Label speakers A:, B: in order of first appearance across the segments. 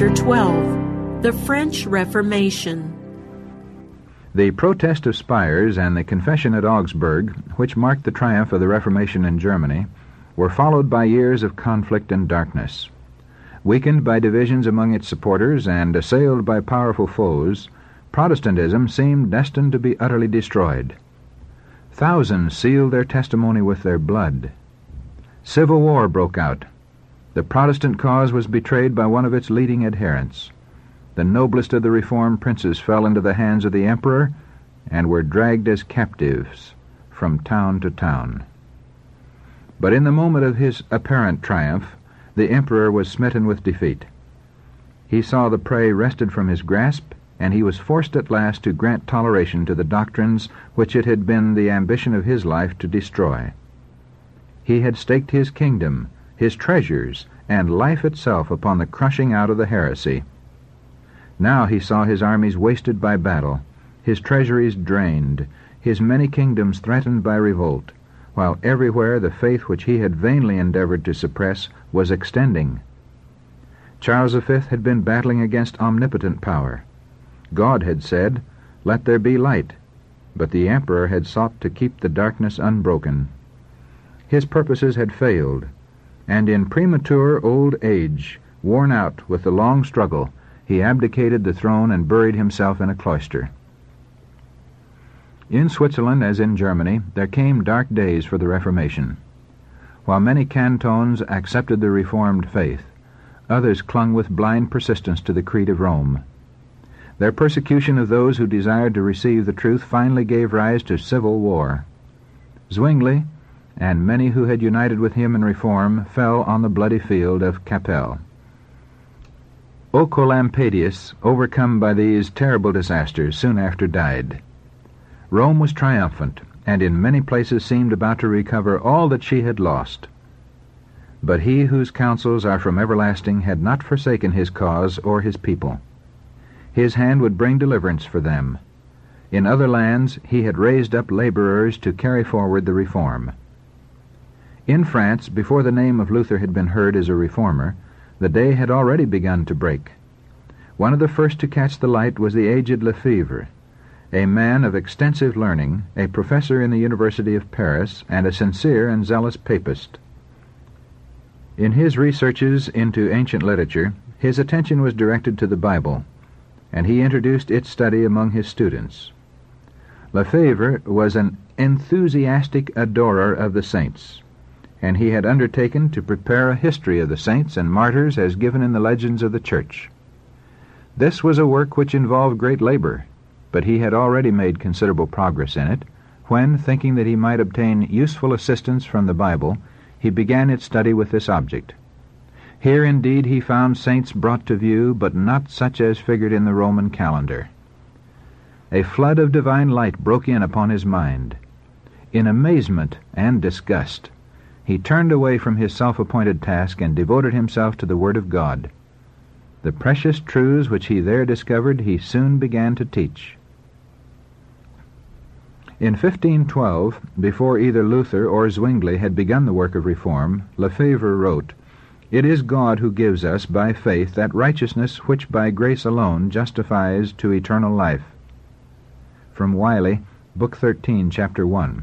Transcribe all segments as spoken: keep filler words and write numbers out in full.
A: Chapter twelve. The French Reformation.
B: The Protest of Spires and the Confession at Augsburg, which marked the triumph of the Reformation in Germany, were followed by years of conflict and darkness. Weakened by divisions among its supporters and assailed by powerful foes, Protestantism seemed destined to be utterly destroyed. Thousands sealed their testimony with their blood. Civil war broke out. The Protestant cause was betrayed by one of its leading adherents. The noblest of the Reformed princes fell into the hands of the emperor and were dragged as captives from town to town. But in the moment of his apparent triumph, the emperor was smitten with defeat. He saw the prey wrested from his grasp, and he was forced at last to grant toleration to the doctrines which it had been the ambition of his life to destroy. He had staked his kingdom, his treasures, and life itself upon the crushing out of the heresy. Now he saw his armies wasted by battle, his treasuries drained, his many kingdoms threatened by revolt, while everywhere the faith which he had vainly endeavored to suppress was extending. Charles the Fifth had been battling against omnipotent power. God had said, "Let there be light," but the emperor had sought to keep the darkness unbroken. His purposes had failed, and in premature old age, worn out with the long struggle, he abdicated the throne and buried himself in a cloister. In Switzerland, as in Germany, there came dark days for the Reformation. While many cantons accepted the Reformed faith, others clung with blind persistence to the creed of Rome. Their persecution of those who desired to receive the truth finally gave rise to civil war. Zwingli, and many who had united with him in reform, fell on the bloody field of Cappel. Oecolampadius, overcome by these terrible disasters, soon after died. Rome was triumphant, and in many places seemed about to recover all that she had lost. But he whose counsels are from everlasting had not forsaken his cause or his people. His hand would bring deliverance for them. In other lands he had raised up laborers to carry forward the reform. In France, before the name of Luther had been heard as a reformer, the day had already begun to break. One of the first to catch the light was the aged Lefebvre, a man of extensive learning, a professor in the University of Paris, and a sincere and zealous papist. In his researches into ancient literature, his attention was directed to the Bible, and he introduced its study among his students. Lefebvre was an enthusiastic adorer of the saints, and he had undertaken to prepare a history of the saints and martyrs as given in the legends of the Church. This was a work which involved great labor, but he had already made considerable progress in it, when, thinking that he might obtain useful assistance from the Bible, he began its study with this object. Here indeed he found saints brought to view, but not such as figured in the Roman calendar. A flood of divine light broke in upon his mind. In amazement and disgust, he turned away from his self-appointed task and devoted himself to the Word of God. The precious truths which he there discovered he soon began to teach. In fifteen twelve, before either Luther or Zwingli had begun the work of reform, Lefebvre wrote, "It is God who gives us by faith that righteousness which by grace alone justifies to eternal life." From Wiley, Book thirteen, Chapter one.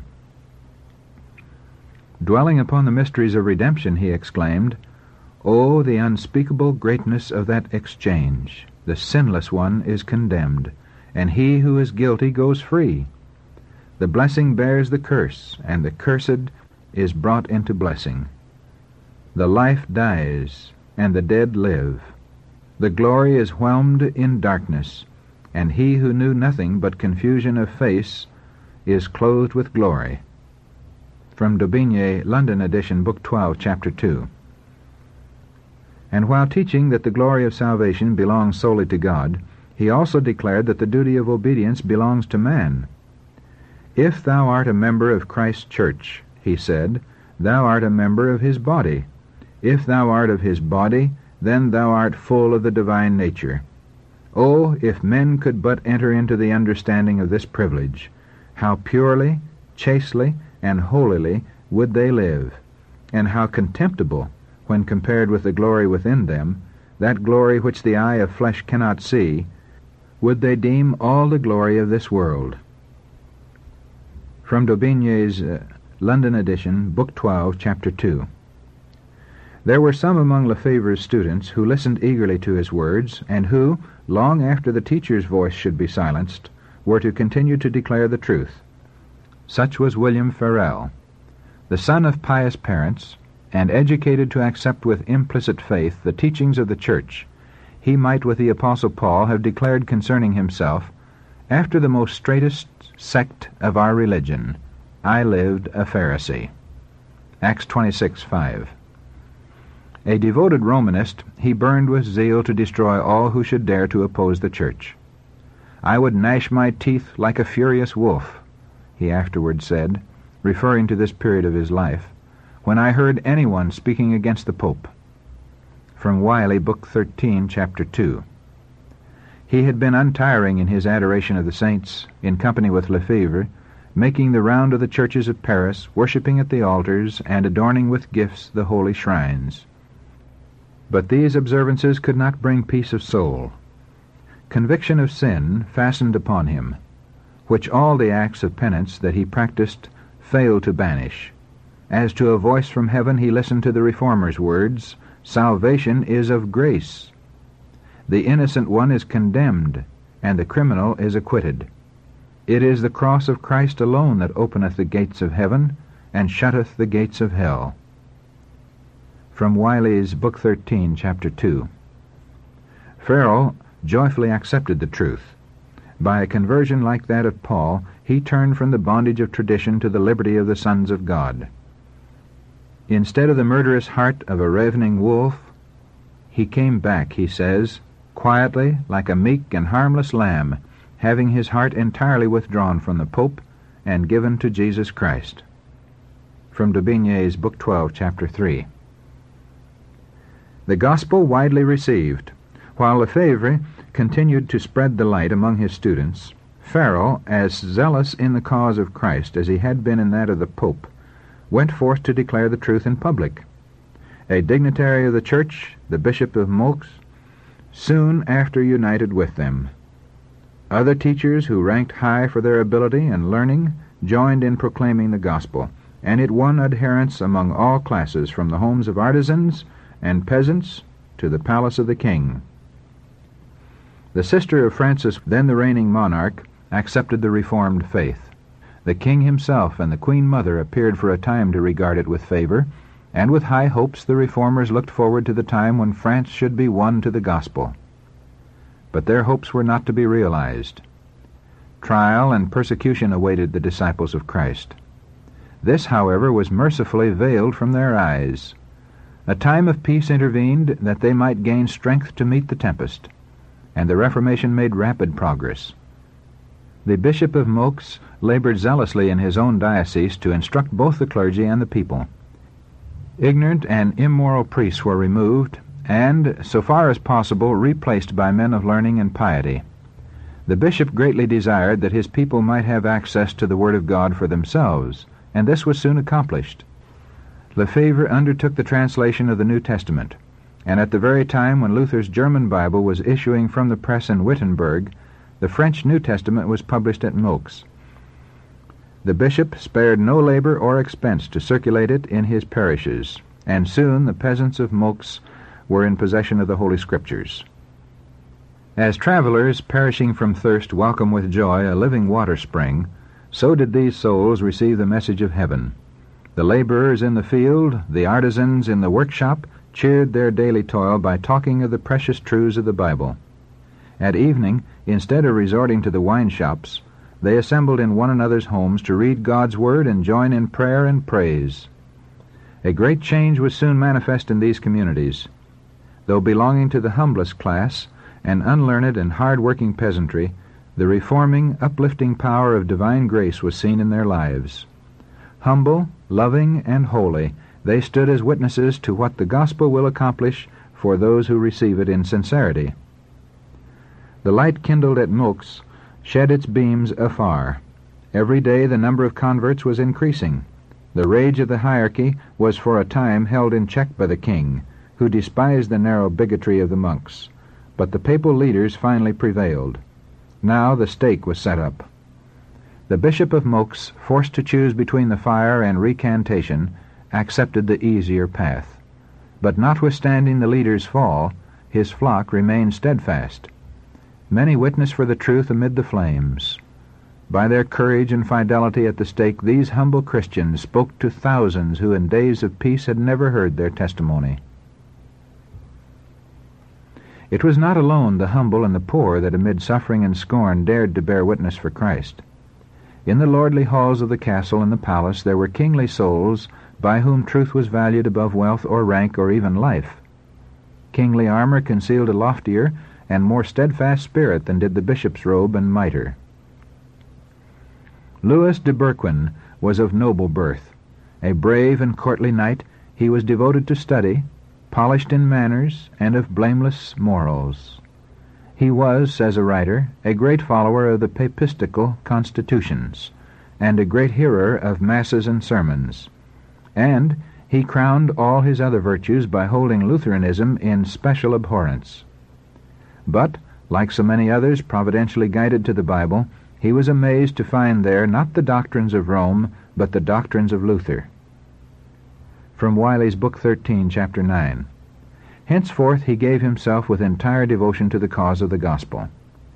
B: Dwelling upon the mysteries of redemption, he exclaimed, "Oh, the unspeakable greatness of that exchange! The sinless one is condemned, and he who is guilty goes free. The blessing bears the curse, and the cursed is brought into blessing. The life dies, and the dead live. The glory is whelmed in darkness, and he who knew nothing but confusion of face is clothed with glory." From Daubigny, London edition, Book twelve, Chapter two. And while teaching that the glory of salvation belongs solely to God, he also declared that the duty of obedience belongs to man. "If thou art a member of Christ's church," he said, "thou art a member of his body. If thou art of his body, then thou art full of the divine nature. Oh, if men could but enter into the understanding of this privilege, how purely, chastely, and holily would they live, and how contemptible, when compared with the glory within them, that glory which the eye of flesh cannot see, would they deem all the glory of this world. From Daubigny's uh, London edition, Book twelve, Chapter two. There were some among Lefebvre's students who listened eagerly to his words, and who, long after the teacher's voice should be silenced, were to continue to declare the truth. Such was William Farel. The son of pious parents, and educated to accept with implicit faith the teachings of the Church, he might with the Apostle Paul have declared concerning himself, "After the most straitest sect of our religion, I lived a Pharisee." Acts twenty-six five. A devoted Romanist, he burned with zeal to destroy all who should dare to oppose the Church. "I would gnash my teeth like a furious wolf," he afterward said, referring to this period of his life, "when I heard anyone speaking against the Pope." From Wiley, Book thirteen, Chapter two. He had been untiring in his adoration of the saints, in company with Lefebvre, making the round of the churches of Paris, worshipping at the altars, and adorning with gifts the holy shrines. But these observances could not bring peace of soul. Conviction of sin fastened upon him, which all the acts of penance that he practiced failed to banish. As to a voice from heaven he listened to the Reformer's words, "Salvation is of grace. The innocent one is condemned, and the criminal is acquitted. It is the cross of Christ alone that openeth the gates of heaven, and shutteth the gates of hell." From Wiley's Book thirteen, Chapter two. Farel joyfully accepted the truth. By a conversion like that of Paul, he turned from the bondage of tradition to the liberty of the sons of God. Instead of the murderous heart of a ravening wolf, he came back, he says, quietly, like a meek and harmless lamb, having his heart entirely withdrawn from the Pope and given to Jesus Christ. From Daubigny's Book twelve, Chapter three. The gospel widely received. While Lefebvre continued to spread the light among his students, Farel, as zealous in the cause of Christ as he had been in that of the Pope, went forth to declare the truth in public. A dignitary of the Church, the Bishop of Meaux, soon after united with them. Other teachers who ranked high for their ability and learning joined in proclaiming the gospel, and it won adherents among all classes, from the homes of artisans and peasants to the palace of the king. The sister of Francis, then the reigning monarch, accepted the Reformed faith. The king himself and the Queen Mother appeared for a time to regard it with favor, and with high hopes the Reformers looked forward to the time when France should be won to the gospel. But their hopes were not to be realized. Trial and persecution awaited the disciples of Christ. This, however, was mercifully veiled from their eyes. A time of peace intervened that they might gain strength to meet the tempest, and the Reformation made rapid progress. The Bishop of Meaux labored zealously in his own diocese to instruct both the clergy and the people. Ignorant and immoral priests were removed, and, so far as possible, replaced by men of learning and piety. The bishop greatly desired that his people might have access to the Word of God for themselves, and this was soon accomplished. Lefebvre undertook the translation of the New Testament, and at the very time when Luther's German Bible was issuing from the press in Wittenberg, the French New Testament was published at Meaux. The bishop spared no labor or expense to circulate it in his parishes, and soon the peasants of Meaux were in possession of the Holy Scriptures. As travelers perishing from thirst welcome with joy a living water spring, so did these souls receive the message of heaven. The laborers in the field, the artisans in the workshop, cheered their daily toil by talking of the precious truths of the Bible. At evening, instead of resorting to the wine shops, they assembled in one another's homes to read God's Word and join in prayer and praise. A great change was soon manifest in these communities. Though belonging to the humblest class, an unlearned and hard-working peasantry, the reforming, uplifting power of divine grace was seen in their lives. Humble, loving, and holy, they stood as witnesses to what the gospel will accomplish for those who receive it in sincerity. The light kindled at Meaux shed its beams afar. Every day the number of converts was increasing. The rage of the hierarchy was for a time held in check by the king, who who despised the narrow bigotry of the monks, but the papal leaders finally prevailed. Now the stake was set up. The Bishop of Meaux, forced to choose between the fire and recantation, accepted the easier path. But notwithstanding the leader's fall, his flock remained steadfast. Many witnessed for the truth amid the flames. By their courage and fidelity at the stake, these humble Christians spoke to thousands who in days of peace had never heard their testimony. It was not alone the humble and the poor that amid suffering and scorn dared to bear witness for Christ. In the lordly halls of the castle and the palace there were kingly souls by whom truth was valued above wealth or rank or even life. Kingly armor concealed a loftier and more steadfast spirit than did the bishop's robe and mitre. Louis de Berquin was of noble birth. A brave and courtly knight, he was devoted to study, polished in manners, and of blameless morals. He was, says a writer, a great follower of the papistical constitutions, and a great hearer of masses and sermons. And he crowned all his other virtues by holding Lutheranism in special abhorrence. But, like so many others providentially guided to the Bible, he was amazed to find there not the doctrines of Rome, but the doctrines of Luther. From Wiley's Book thirteen, Chapter nine. Henceforth he gave himself with entire devotion to the cause of the gospel.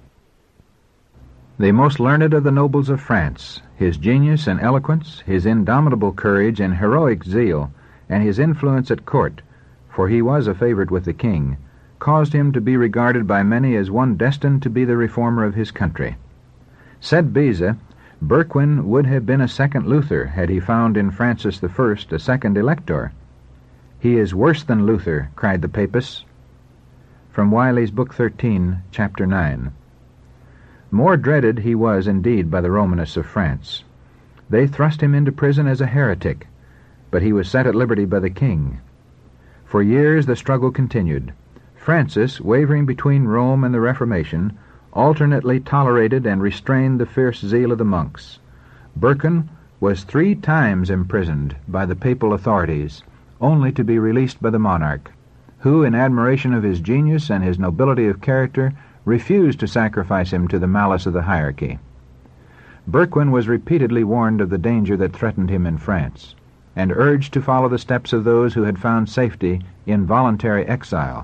B: The most learned of the nobles of France, his genius and eloquence, his indomitable courage and heroic zeal, and his influence at court, for he was a favorite with the king, caused him to be regarded by many as one destined to be the reformer of his country. Said Beza, Berquin would have been a second Luther had he found in Francis the First a second elector. "He is worse than Luther," cried the papists. From Wiley's Book thirteen, Chapter nine. More dreaded he was indeed by the Romanists of France. They thrust him into prison as a heretic, but he was set at liberty by the king. For years the struggle continued. Francis, wavering between Rome and the Reformation, alternately tolerated and restrained the fierce zeal of the monks. Berquin was three times imprisoned by the papal authorities, only to be released by the monarch, who, in admiration of his genius and his nobility of character, refused to sacrifice him to the malice of the hierarchy. Berquin was repeatedly warned of the danger that threatened him in France, and urged to follow the steps of those who had found safety in voluntary exile.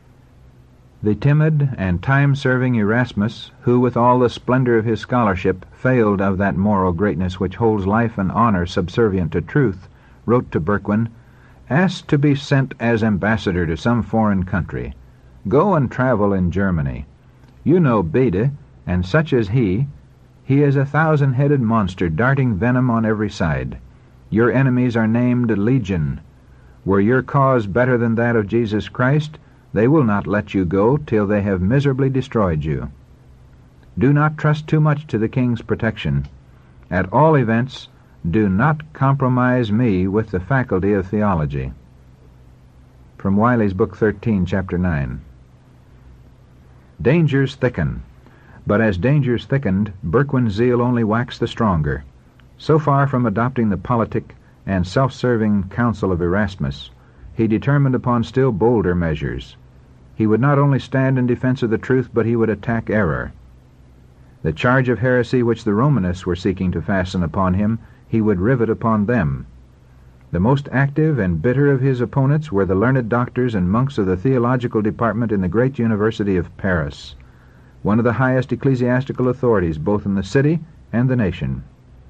B: The timid and time-serving Erasmus, who with all the splendor of his scholarship failed of that moral greatness which holds life and honor subservient to truth, wrote to Berquin, "Ask to be sent as ambassador to some foreign country. Go and travel in Germany. You know Bede, and such as he, he is a thousand-headed monster darting venom on every side. Your enemies are named Legion. Were your cause better than that of Jesus Christ, they will not let you go till they have miserably destroyed you. Do not trust too much to the king's protection. At all events, do not compromise me with the faculty of theology." From Wiley's Book thirteen, Chapter nine. Dangers thicken, but as dangers thickened, Berquin's zeal only waxed the stronger. So far from adopting the politic and self-serving counsel of Erasmus, he determined upon still bolder measures. He would not only stand in defense of the truth, but he would attack error. The charge of heresy which the Romanists were seeking to fasten upon him, he would rivet upon them. The most active and bitter of his opponents were the learned doctors and monks of the theological department in the great University of Paris, one of the highest ecclesiastical authorities both in the city and the nation.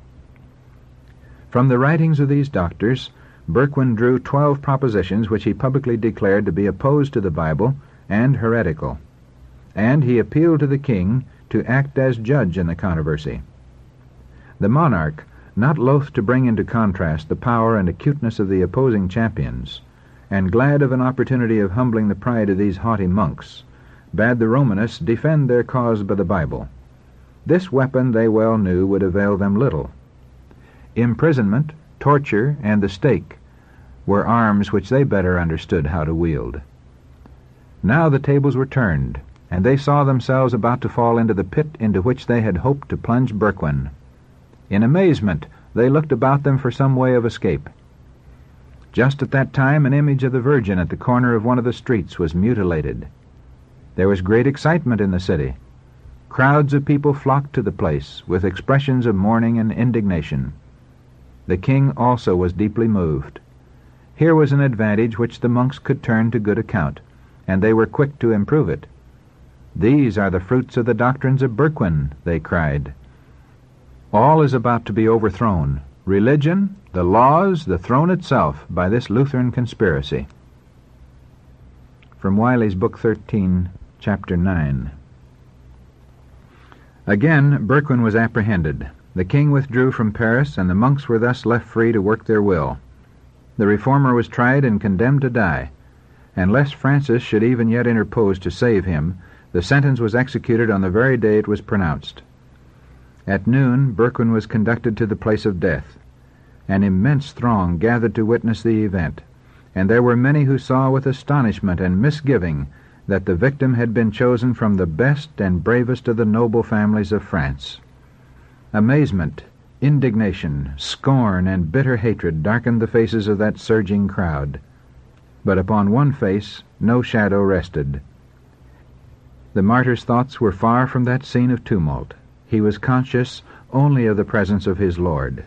B: From the writings of these doctors, Berquin drew twelve propositions which he publicly declared to be opposed to the Bible and heretical, and he appealed to the king to act as judge in the controversy. The monarch, not loath to bring into contrast the power and acuteness of the opposing champions, and glad of an opportunity of humbling the pride of these haughty monks, bade the Romanists defend their cause by the Bible. This weapon, they well knew, would avail them little. Imprisonment, torture, and the stake were arms which they better understood how to wield. Now the tables were turned, and they saw themselves about to fall into the pit into which they had hoped to plunge Berquin. In amazement they looked about them for some way of escape. Just at that time, an image of the Virgin at the corner of one of the streets was mutilated. There was great excitement in the city. Crowds of people flocked to the place with expressions of mourning and indignation. The king also was deeply moved. Here was an advantage which the monks could turn to good account, and they were quick to improve it. "These are the fruits of the doctrines of Berquin," they cried. All is about to be overthrown, religion, the laws, the throne itself, by this Lutheran conspiracy. From Wiley's Book thirteen, Chapter nine. Again, Berquin was apprehended. The king withdrew from Paris, and the monks were thus left free to work their will. The reformer was tried and condemned to die, and lest Francis should even yet interpose to save him, the sentence was executed on the very day it was pronounced. At noon, Berquin was conducted to the place of death. An immense throng gathered to witness the event, and there were many who saw with astonishment and misgiving that the victim had been chosen from the best and bravest of the noble families of France. Amazement, indignation, scorn, and bitter hatred darkened the faces of that surging crowd. But upon one face no shadow rested. The martyr's thoughts were far from that scene of tumult. He was conscious only of the presence of his Lord.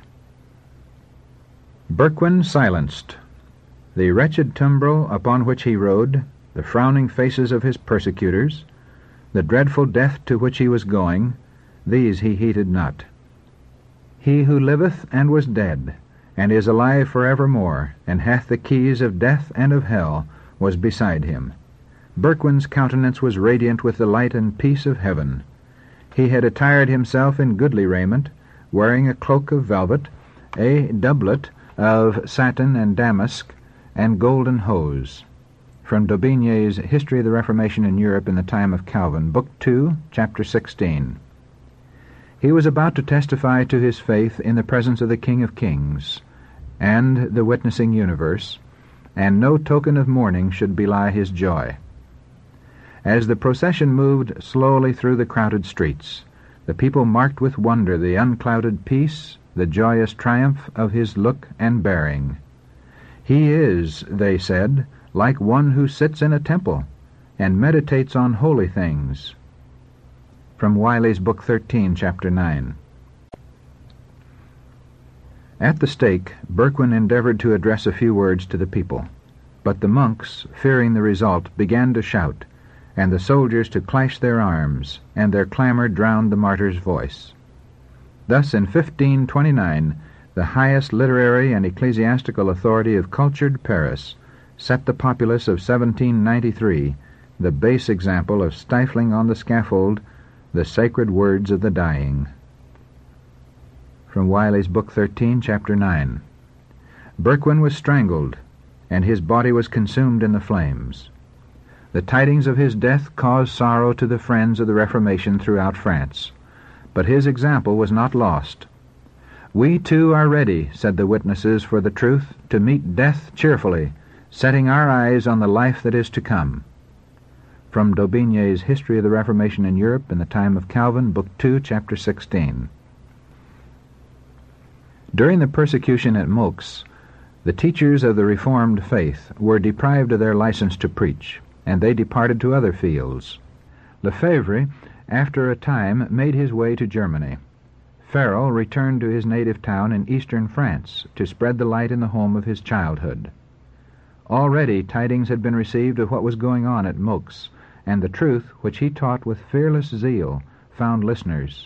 B: Berquin silenced. The wretched tumbrel upon which he rode, the frowning faces of his persecutors, the dreadful death to which he was going, these he heeded not. He who liveth and was dead, and is alive for evermore, and hath the keys of death and of hell, was beside him. Berquin's countenance was radiant with the light and peace of heaven. He had attired himself in goodly raiment, wearing a cloak of velvet, a doublet of satin and damask, and golden hose. From Daubigny's History of the Reformation in Europe in the Time of Calvin, Book two, Chapter sixteen. He was about to testify to his faith in the presence of the King of Kings and the witnessing universe, and no token of mourning should belie his joy. As the procession moved slowly through the crowded streets, the people marked with wonder the unclouded peace, the joyous triumph of his look and bearing. "He is," they said, "like one who sits in a temple and meditates on holy things." From Wiley's Book thirteen, Chapter nine. At the stake, Berquin endeavored to address a few words to the people, but the monks, fearing the result, began to shout, and the soldiers to clash their arms, and their clamor drowned the martyr's voice. Thus, in fifteen twenty-nine, the highest literary and ecclesiastical authority of cultured Paris set the populace of seventeen ninety-three the base example of stifling on the scaffold the sacred words of the dying. From Wiley's Book thirteen, Chapter nine. Berquin was strangled, and his body was consumed in the flames. The tidings of his death caused sorrow to the friends of the Reformation throughout France, but his example was not lost. "We too are ready," said the witnesses for the truth, "to meet death cheerfully, setting our eyes on the life that is to come." From Daubigny's History of the Reformation in Europe in the Time of Calvin, Book two, Chapter sixteen. During the persecution at Meaux, the teachers of the Reformed faith were deprived of their license to preach, and they departed to other fields. Lefebvre, after a time, made his way to Germany. Farel returned to his native town in eastern France to spread the light in the home of his childhood. Already tidings had been received of what was going on at Meaux, and the truth, which he taught with fearless zeal, found listeners.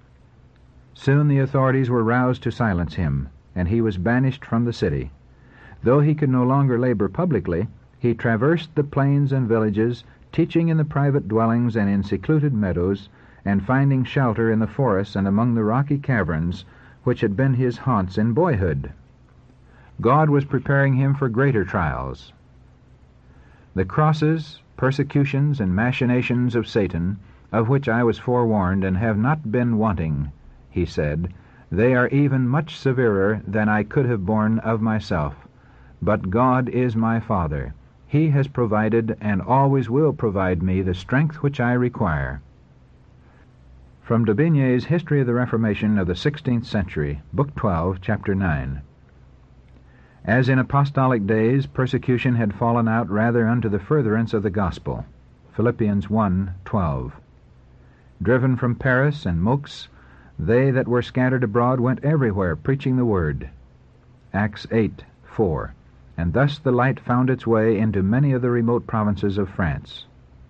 B: Soon the authorities were roused to silence him, and he was banished from the city. Though he could no longer labor publicly, he traversed the plains and villages, teaching in the private dwellings and in secluded meadows, and finding shelter in the forests and among the rocky caverns which had been his haunts in boyhood. God was preparing him for greater trials. "The crosses, persecutions, and machinations of Satan, of which I was forewarned and have not been wanting," he said, "they are even much severer than I could have borne of myself. But God is my Father. He has provided and always will provide me the strength which I require." From Daubigny's History of the Reformation of the sixteenth Century, Book twelve, Chapter nine. As in apostolic days, persecution had fallen out rather unto the furtherance of the gospel. Philippians one twelve. Driven from Paris and Meaux, they that were scattered abroad went everywhere preaching the word. Acts eight four. And thus the light found its way into many of the remote provinces of France.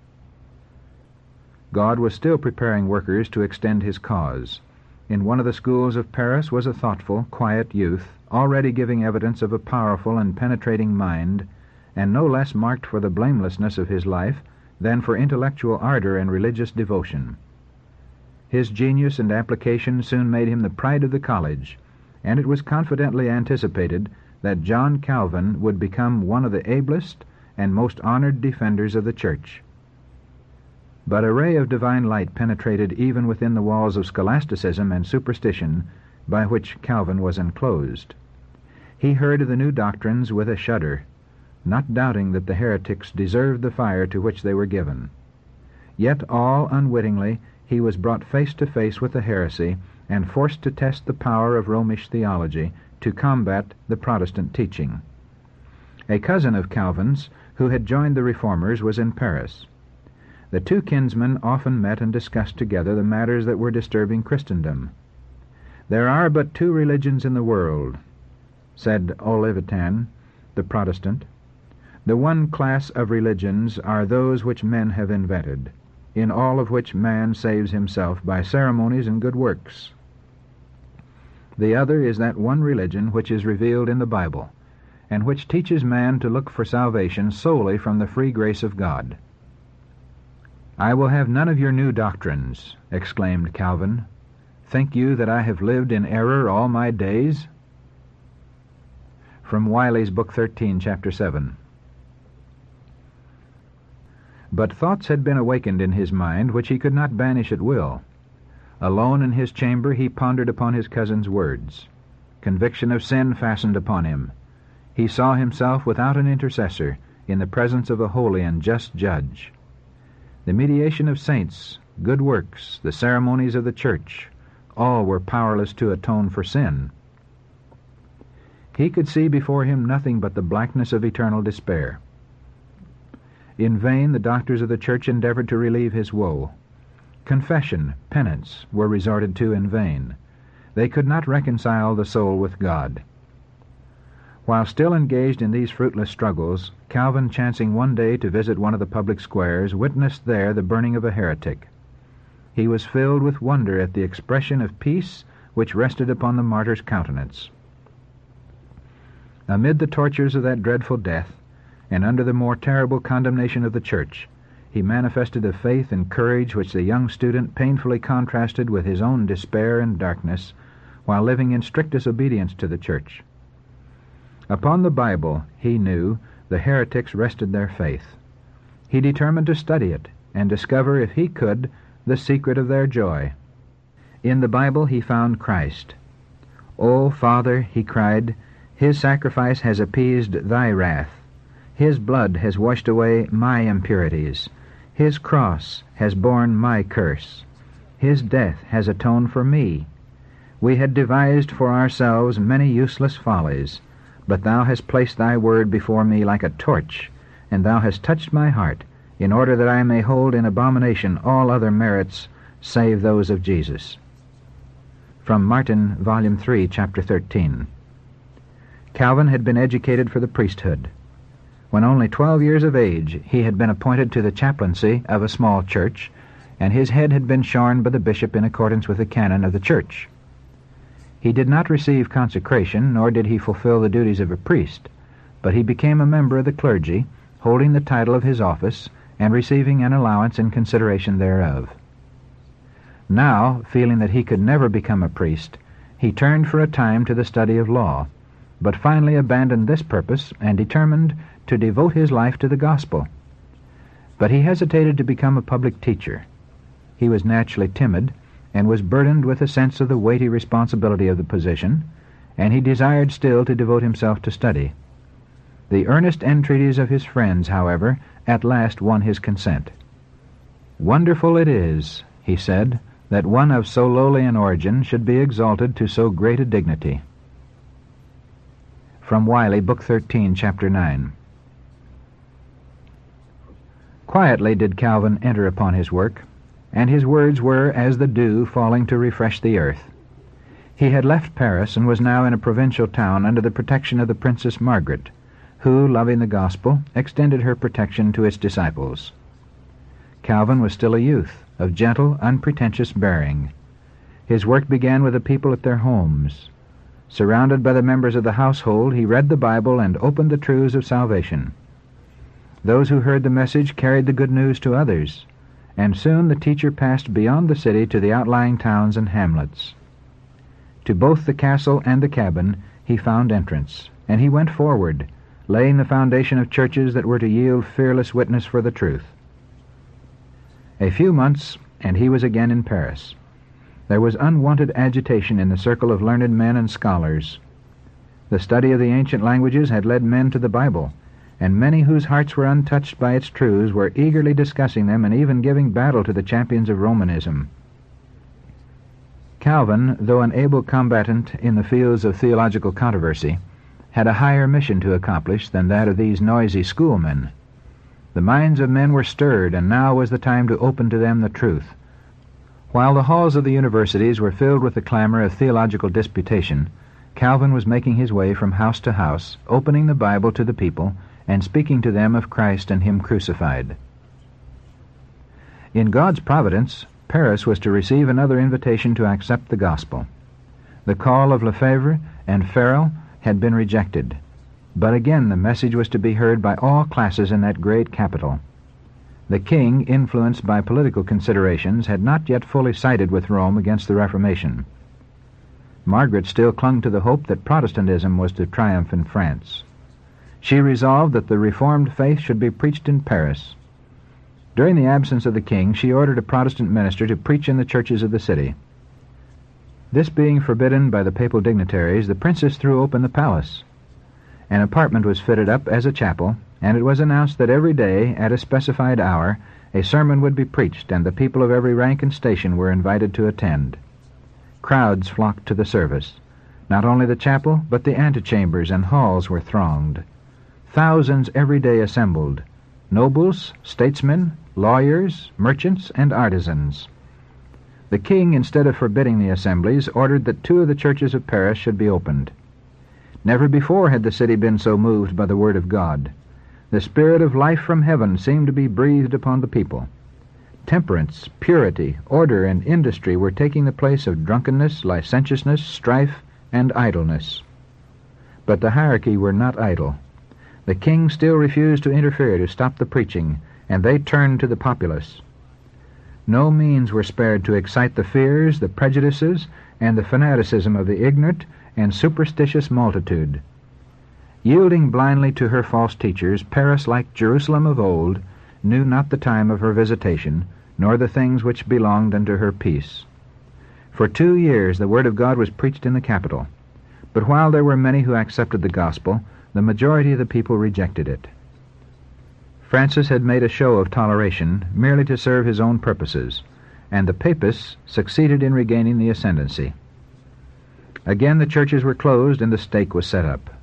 B: God was still preparing workers to extend his cause. In one of the schools of Paris was a thoughtful, quiet youth, already giving evidence of a powerful and penetrating mind, and no less marked for the blamelessness of his life than for intellectual ardor and religious devotion. His genius and application soon made him the pride of the college, and it was confidently anticipated that John Calvin would become one of the ablest and most honored defenders of the Church. But a ray of divine light penetrated even within the walls of scholasticism and superstition by which Calvin was enclosed. He heard of the new doctrines with a shudder, not doubting that the heretics deserved the fire to which they were given. Yet all unwittingly he was brought face to face with the heresy and forced to test the power of Romish theology to combat the Protestant teaching. A cousin of Calvin's, who had joined the Reformers, was in Paris. The two kinsmen often met and discussed together the matters that were disturbing Christendom. "There are but two religions in the world," said Olivetan, the Protestant. "The one class of religions are those which men have invented, in all of which man saves himself by ceremonies and good works. The other is that one religion which is revealed in the Bible, and which teaches man to look for salvation solely from the free grace of God." "I will have none of your new doctrines," exclaimed Calvin. "Think you that I have lived in error all my days?" From Wiley's Book thirteen, Chapter seven. But thoughts had been awakened in his mind which he could not banish at will. Alone in his chamber he pondered upon his cousin's words. Conviction of sin fastened upon him. He saw himself without an intercessor, in the presence of a holy and just judge. The mediation of saints, good works, the ceremonies of the Church, all were powerless to atone for sin. He could see before him nothing but the blackness of eternal despair. In vain the doctors of the Church endeavored to relieve his woe. Confession, penance, were resorted to in vain. They could not reconcile the soul with God. While still engaged in these fruitless struggles, Calvin, chancing one day to visit one of the public squares, witnessed there the burning of a heretic. He was filled with wonder at the expression of peace which rested upon the martyr's countenance. Amid the tortures of that dreadful death, and under the more terrible condemnation of the Church, he manifested a faith and courage which the young student painfully contrasted with his own despair and darkness, while living in strictest obedience to the Church. Upon the Bible, he knew, the heretics rested their faith. He determined to study it, and discover, if he could, the secret of their joy. In the Bible he found Christ. "O Father," he cried, "his sacrifice has appeased thy wrath. His blood has washed away my impurities. His cross has borne my curse. His death has atoned for me. We had devised for ourselves many useless follies, but thou hast placed thy word before me like a torch, and thou hast touched my heart, in order that I may hold in abomination all other merits save those of Jesus." From Martin, Volume three, Chapter thirteen. Calvin had been educated for the priesthood. When only twelve years of age, he had been appointed to the chaplaincy of a small church, and his head had been shorn by the bishop in accordance with the canon of the church. He did not receive consecration, nor did he fulfill the duties of a priest, but he became a member of the clergy, holding the title of his office, and receiving an allowance in consideration thereof. Now, feeling that he could never become a priest, he turned for a time to the study of law, but finally abandoned this purpose and determined to devote his life to the gospel. But he hesitated to become a public teacher. He was naturally timid, and was burdened with a sense of the weighty responsibility of the position, and he desired still to devote himself to study. The earnest entreaties of his friends, however, at last won his consent. "Wonderful it is," he said, "that one of so lowly an origin should be exalted to so great a dignity." From Wiley, Book thirteen, Chapter nine. Quietly did Calvin enter upon his work, and his words were as the dew falling to refresh the earth. He had left Paris and was now in a provincial town under the protection of the Princess Margaret, who, loving the gospel, extended her protection to its disciples. Calvin was still a youth, of gentle, unpretentious bearing. His work began with the people at their homes. Surrounded by the members of the household, he read the Bible and opened the truths of salvation. Those who heard the message carried the good news to others, and soon the teacher passed beyond the city to the outlying towns and hamlets. To both the castle and the cabin he found entrance, and he went forward, laying the foundation of churches that were to yield fearless witness for the truth. A few months, and he was again in Paris. There was unwonted agitation in the circle of learned men and scholars. The study of the ancient languages had led men to the Bible, and many whose hearts were untouched by its truths were eagerly discussing them and even giving battle to the champions of Romanism. Calvin, though an able combatant in the fields of theological controversy, had a higher mission to accomplish than that of these noisy schoolmen. The minds of men were stirred, and now was the time to open to them the truth. While the halls of the universities were filled with the clamor of theological disputation, Calvin was making his way from house to house, opening the Bible to the people, and speaking to them of Christ and Him crucified. In God's providence, Paris was to receive another invitation to accept the gospel. The call of Lefebvre and Farel had been rejected, but again the message was to be heard by all classes in that great capital. The king, influenced by political considerations, had not yet fully sided with Rome against the Reformation. Margaret still clung to the hope that Protestantism was to triumph in France. She resolved that the Reformed faith should be preached in Paris. During the absence of the king, she ordered a Protestant minister to preach in the churches of the city. This being forbidden by the papal dignitaries, the princess threw open the palace. An apartment was fitted up as a chapel, and it was announced that every day, at a specified hour, a sermon would be preached, and the people of every rank and station were invited to attend. Crowds flocked to the service. Not only the chapel, but the antechambers and halls were thronged. Thousands every day assembled, nobles, statesmen, lawyers, merchants, and artisans. The king, instead of forbidding the assemblies, ordered that two of the churches of Paris should be opened. Never before had the city been so moved by the word of God. The spirit of life from heaven seemed to be breathed upon the people. Temperance, purity, order, and industry were taking the place of drunkenness, licentiousness, strife, and idleness. But the hierarchy were not idle. The king still refused to interfere to stop the preaching, and they turned to the populace. No means were spared to excite the fears, the prejudices, and the fanaticism of the ignorant and superstitious multitude. Yielding blindly to her false teachers, Paris, like Jerusalem of old, knew not the time of her visitation, nor the things which belonged unto her peace. For two years the word of God was preached in the capital, but while there were many who accepted the gospel, the majority of the people rejected it. Francis had made a show of toleration merely to serve his own purposes, and the papists succeeded in regaining the ascendancy. Again the churches were closed and the stake was set up.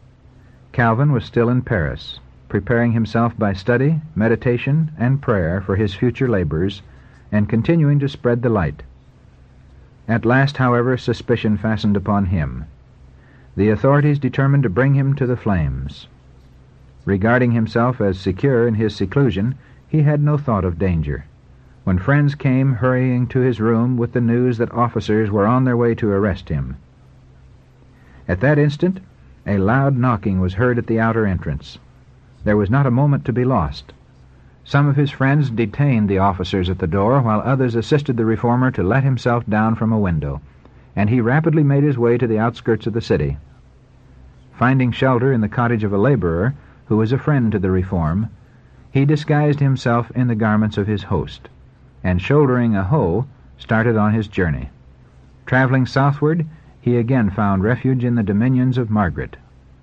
B: Calvin was still in Paris, preparing himself by study, meditation, and prayer for his future labors, and continuing to spread the light. At last, however, suspicion fastened upon him. The authorities determined to bring him to the flames. Regarding himself as secure in his seclusion, he had no thought of danger. When friends came hurrying to his room with the news that officers were on their way to arrest him. At that instant, a loud knocking was heard at the outer entrance. There was not a moment to be lost. Some of his friends detained the officers at the door, while others assisted the reformer to let himself down from a window, and he rapidly made his way to the outskirts of the city. Finding shelter in the cottage of a laborer, who was a friend to the reform, he disguised himself in the garments of his host, and shouldering a hoe, started on his journey. Traveling southward, he again found refuge in the dominions of Margaret.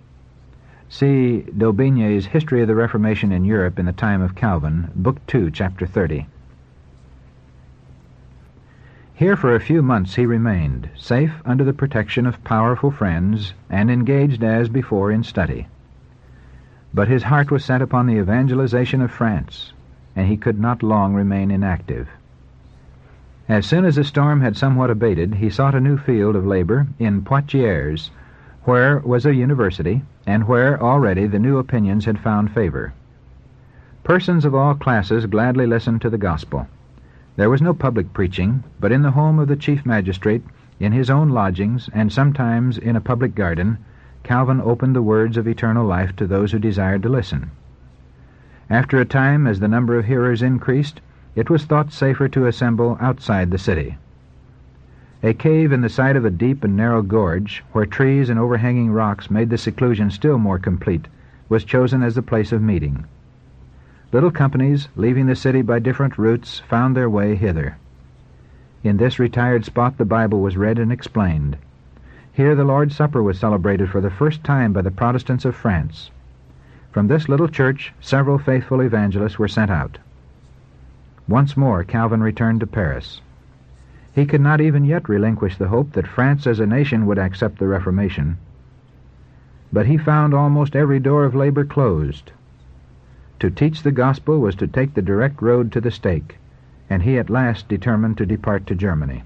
B: See Daubigny's History of the Reformation in Europe in the Time of Calvin, Book two, Chapter thirty. Here for a few months he remained, safe under the protection of powerful friends, and engaged as before in study. But his heart was set upon the evangelization of France, and he could not long remain inactive. As soon as the storm had somewhat abated, he sought a new field of labor in Poitiers, where was a university, and where already the new opinions had found favor. Persons of all classes gladly listened to the gospel. There was no public preaching, but in the home of the chief magistrate, in his own lodgings, and sometimes in a public garden, Calvin opened the words of eternal life to those who desired to listen. After a time, as the number of hearers increased, it was thought safer to assemble outside the city. A cave in the side of a deep and narrow gorge, where trees and overhanging rocks made the seclusion still more complete, was chosen as the place of meeting. Little companies, leaving the city by different routes, found their way hither. In this retired spot the Bible was read and explained. Here the Lord's Supper was celebrated for the first time by the Protestants of France. From this little church several faithful evangelists were sent out. Once more Calvin returned to Paris. He could not even yet relinquish the hope that France as a nation would accept the Reformation. But he found almost every door of labor closed. To teach the gospel was to take the direct road to the stake, and he at last determined to depart to Germany.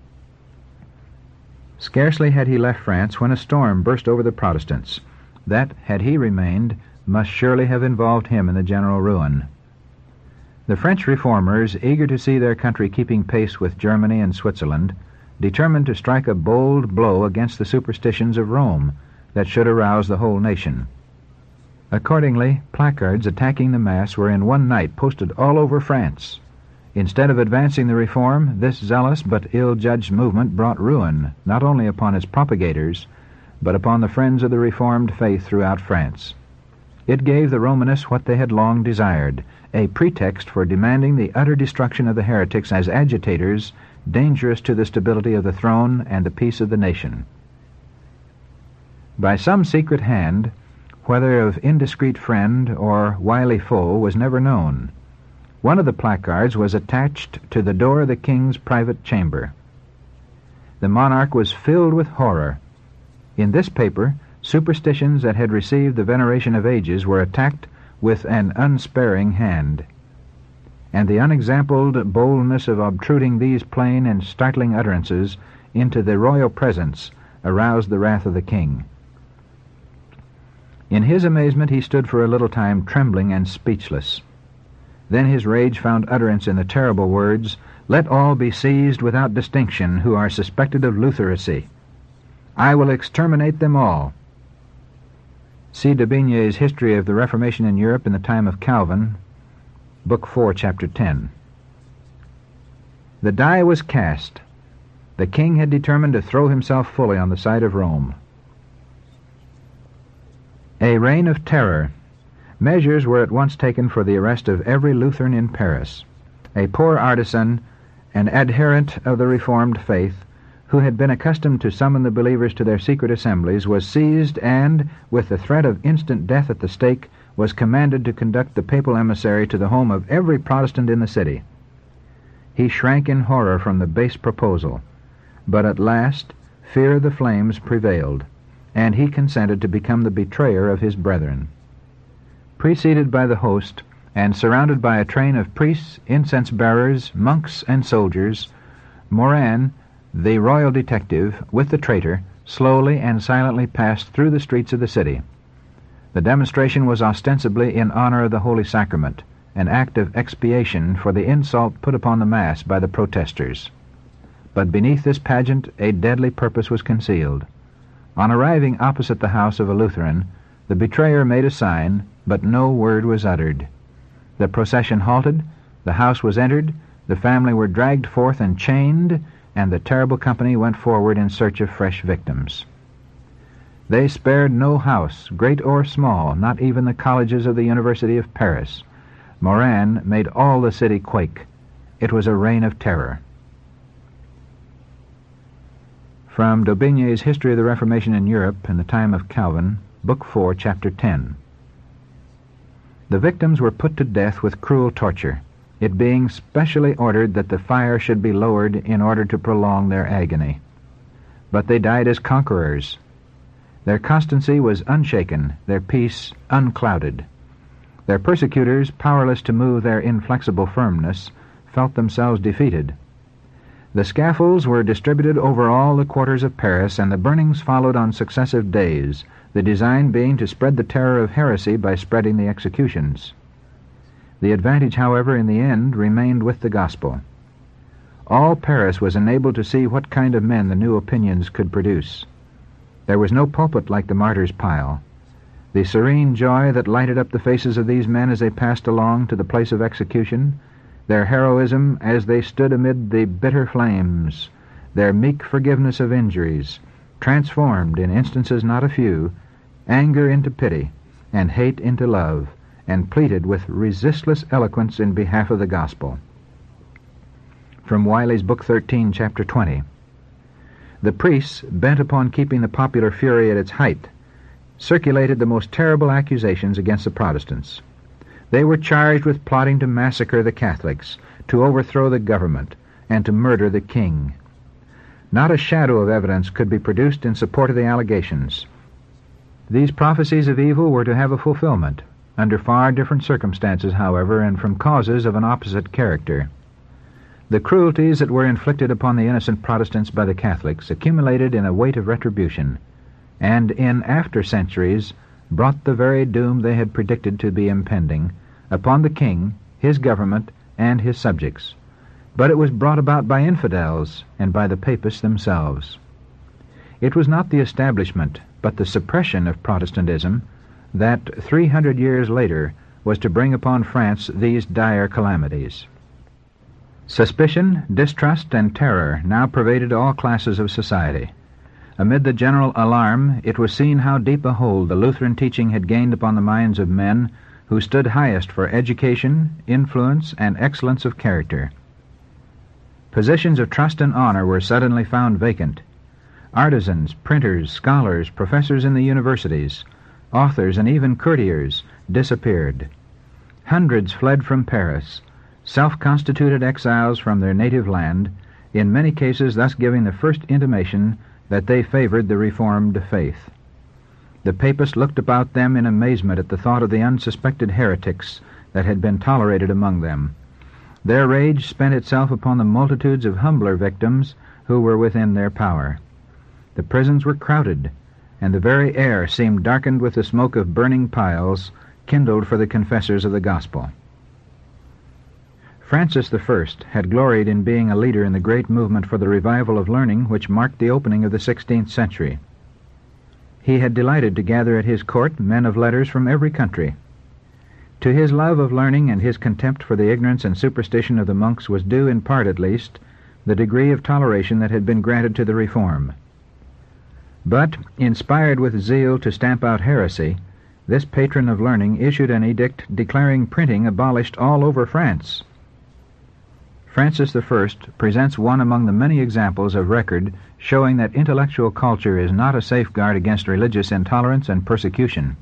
B: Scarcely had he left France when a storm burst over the Protestants that, had he remained, must surely have involved him in the general ruin. The French reformers, eager to see their country keeping pace with Germany and Switzerland, determined to strike a bold blow against the superstitions of Rome that should arouse the whole nation. Accordingly, placards attacking the Mass were in one night posted all over France. Instead of advancing the reform, this zealous but ill-judged movement brought ruin not only upon its propagators, but upon the friends of the Reformed faith throughout France. It gave the Romanists what they had long desired, a pretext for demanding the utter destruction of the heretics as agitators dangerous to the stability of the throne and the peace of the nation. By some secret hand, whether of indiscreet friend or wily foe was never known, one of the placards was attached to the door of the king's private chamber. The monarch was filled with horror. In this paper, superstitions that had received the veneration of ages were attacked with an unsparing hand, and the unexampled boldness of obtruding these plain and startling utterances into the royal presence aroused the wrath of the king. In his amazement he stood for a little time trembling and speechless. Then his rage found utterance in the terrible words, "Let all be seized without distinction who are suspected of Lutheracy. I will exterminate them all." See D'Aubigné's History of the Reformation in Europe in the Time of Calvin, Book four, Chapter ten. The die was cast. The king had determined to throw himself fully on the side of Rome. A reign of terror. Measures were at once taken for the arrest of every Lutheran in Paris. A poor artisan, an adherent of the Reformed faith, who had been accustomed to summon the believers to their secret assemblies, was seized and, with the threat of instant death at the stake, was commanded to conduct the papal emissary to the home of every Protestant in the city. He shrank in horror from the base proposal, but at last fear of the flames prevailed, and he consented to become the betrayer of his brethren. Preceded by the host, and surrounded by a train of priests, incense-bearers, monks, and soldiers, Morin, the royal detective, with the traitor, slowly and silently passed through the streets of the city. The demonstration was ostensibly in honor of the Holy Sacrament, an act of expiation for the insult put upon the Mass by the protesters. But beneath this pageant a deadly purpose was concealed. On arriving opposite the house of a Lutheran, the betrayer made a sign, but no word was uttered. The procession halted, the house was entered, the family were dragged forth and chained, and the terrible company went forward in search of fresh victims. They spared no house, great or small, not even the colleges of the University of Paris. Morin made all the city quake. It was a reign of terror. From D'Aubigné's History of the Reformation in Europe in the Time of Calvin, Book four, Chapter ten. The victims were put to death with cruel torture, it being specially ordered that the fire should be lowered in order to prolong their agony. But they died as conquerors. Their constancy was unshaken, their peace unclouded. Their persecutors, powerless to move their inflexible firmness, felt themselves defeated. The scaffolds were distributed over all the quarters of Paris, and the burnings followed on successive days, the design being to spread the terror of heresy by spreading the executions. The advantage, however, in the end remained with the gospel. All Paris was enabled to see what kind of men the new opinions could produce. There was no pulpit like the martyrs' pile. The serene joy that lighted up the faces of these men as they passed along to the place of execution, their heroism as they stood amid the bitter flames, their meek forgiveness of injuries, transformed, in instances not a few, anger into pity, and hate into love, and pleaded with resistless eloquence in behalf of the gospel. From Wiley's Book thirteen, Chapter twenty. The priests, bent upon keeping the popular fury at its height, circulated the most terrible accusations against the Protestants. They were charged with plotting to massacre the Catholics, to overthrow the government, and to murder the king. Not a shadow of evidence could be produced in support of the allegations. These prophecies of evil were to have a fulfillment, under far different circumstances, however, and from causes of an opposite character. The cruelties that were inflicted upon the innocent Protestants by the Catholics accumulated in a weight of retribution, and in after centuries brought the very doom they had predicted to be impending upon the king, his government, and his subjects. But it was brought about by infidels and by the papists themselves. It was not the establishment, but the suppression of Protestantism that three hundred years later was to bring upon France these dire calamities. Suspicion, distrust, and terror now pervaded all classes of society. Amid the general alarm, it was seen how deep a hold the Lutheran teaching had gained upon the minds of men who stood highest for education, influence, and excellence of character. Positions of trust and honor were suddenly found vacant. Artisans, printers, scholars, professors in the universities, authors, and even courtiers disappeared. Hundreds fled from Paris, self-constituted exiles from their native land, in many cases thus giving the first intimation that they favored the Reformed faith. The papists looked about them in amazement at the thought of the unsuspected heretics that had been tolerated among them. Their rage spent itself upon the multitudes of humbler victims who were within their power. The prisons were crowded, and the very air seemed darkened with the smoke of burning piles kindled for the confessors of the gospel. Francis the First had gloried in being a leader in the great movement for the revival of learning which marked the opening of the sixteenth century. He had delighted to gather at his court men of letters from every country. To his love of learning and his contempt for the ignorance and superstition of the monks was due, in part at least, the degree of toleration that had been granted to the reform. But, inspired with zeal to stamp out heresy, this patron of learning issued an edict declaring printing abolished all over France. Francis the First presents one among the many examples of record showing that intellectual culture is not a safeguard against religious intolerance and persecution.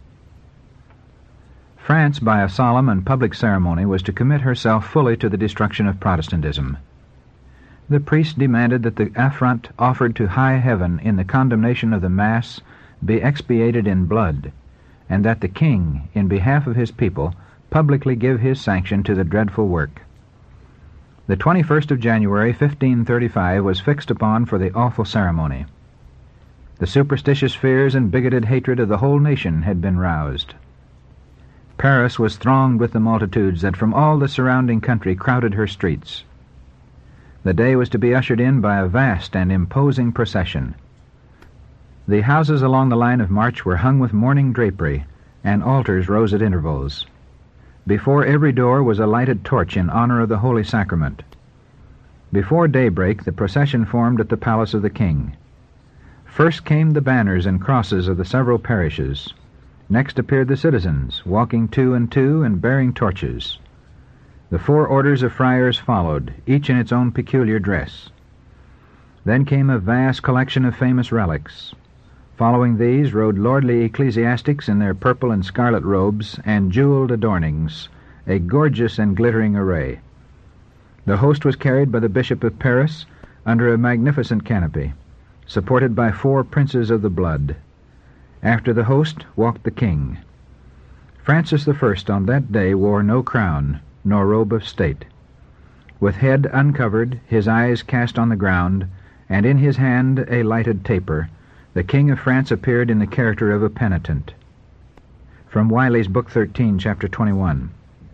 B: France, by a solemn and public ceremony, was to commit herself fully to the destruction of Protestantism. The priests demanded that the affront offered to high heaven in the condemnation of the Mass be expiated in blood, and that the king, in behalf of his people, publicly give his sanction to the dreadful work. The twenty-first of January, fifteen thirty-five, was fixed upon for the awful ceremony. The superstitious fears and bigoted hatred of the whole nation had been roused. Paris was thronged with the multitudes that from all the surrounding country crowded her streets. The day was to be ushered in by a vast and imposing procession. The houses along the line of march were hung with mourning drapery, and altars rose at intervals. Before every door was a lighted torch in honor of the Holy Sacrament. Before daybreak, the procession formed at the palace of the king. First came the banners and crosses of the several parishes. Next appeared the citizens, walking two and two and bearing torches. The four orders of friars followed, each in its own peculiar dress. Then came a vast collection of famous relics. Following these rode lordly ecclesiastics in their purple and scarlet robes and jeweled adornings, a gorgeous and glittering array. The host was carried by the Bishop of Paris under a magnificent canopy, supported by four princes of the blood. After the host walked the king. Francis the First on that day wore no crown, nor robe of state. With head uncovered, his eyes cast on the ground, and in his hand a lighted taper, the King of France appeared in the character of a penitent. From Wiley's Book thirteen, Chapter twenty-one.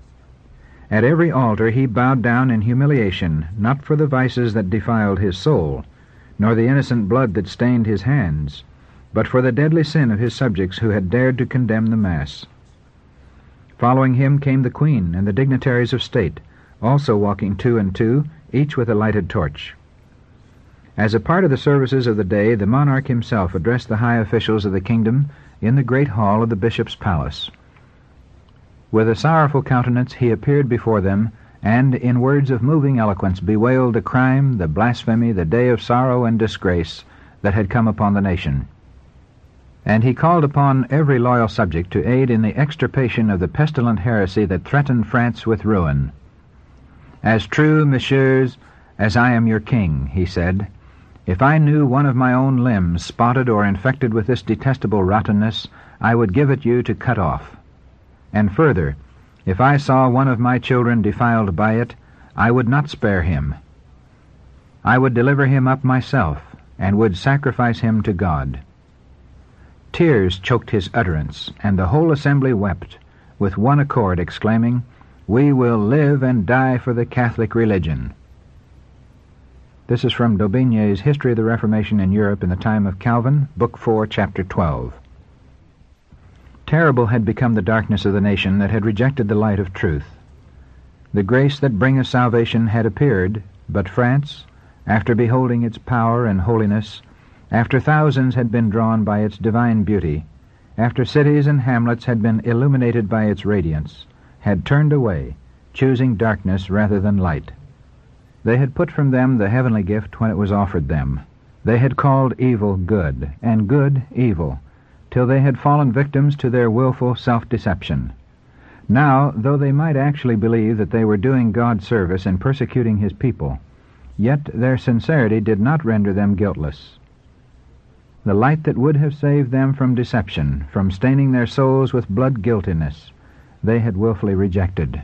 B: At every altar he bowed down in humiliation, not for the vices that defiled his soul, nor the innocent blood that stained his hands, but for the deadly sin of his subjects who had dared to condemn the Mass. Following him came the Queen and the dignitaries of state, also walking two and two, each with a lighted torch. As a part of the services of the day, the monarch himself addressed the high officials of the kingdom in the great hall of the bishop's palace. With a sorrowful countenance he appeared before them, and in words of moving eloquence bewailed the crime, the blasphemy, the day of sorrow and disgrace that had come upon the nation. And he called upon every loyal subject to aid in the extirpation of the pestilent heresy that threatened France with ruin. "As true, messieurs, as I am your king," he said, "if I knew one of my own limbs spotted or infected with this detestable rottenness, I would give it you to cut off. And further, if I saw one of my children defiled by it, I would not spare him. I would deliver him up myself, and would sacrifice him to God." Tears choked his utterance, and the whole assembly wept, with one accord exclaiming, "We will live and die for the Catholic religion." This is from Daubigny's History of the Reformation in Europe in the Time of Calvin, Book four, Chapter twelve. Terrible had become the darkness of the nation that had rejected the light of truth. The grace that bringeth salvation had appeared, but France, after beholding its power and holiness, after thousands had been drawn by its divine beauty, after cities and hamlets had been illuminated by its radiance, had turned away, choosing darkness rather than light. They had put from them the heavenly gift when it was offered them. They had called evil good, and good evil, till they had fallen victims to their willful self-deception. Now, though they might actually believe that they were doing God service and persecuting his people, yet their sincerity did not render them guiltless. The light that would have saved them from deception, from staining their souls with blood guiltiness, they had willfully rejected.